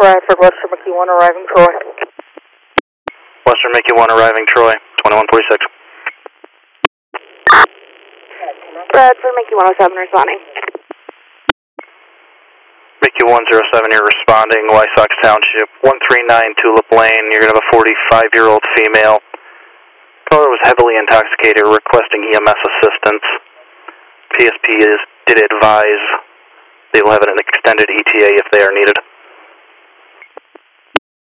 Bradford, Western Mickey 1 arriving Troy. Western Mickey 1 arriving Troy, 2146. Bradford, Mickey 107 responding. Mickey 107, you're responding, Wysox Township, 139 Tulip Lane. You're going to have a 45-year-old female. Caller was heavily intoxicated, requesting EMS assistance. PSP did advise they will have an extended ETA if they are needed.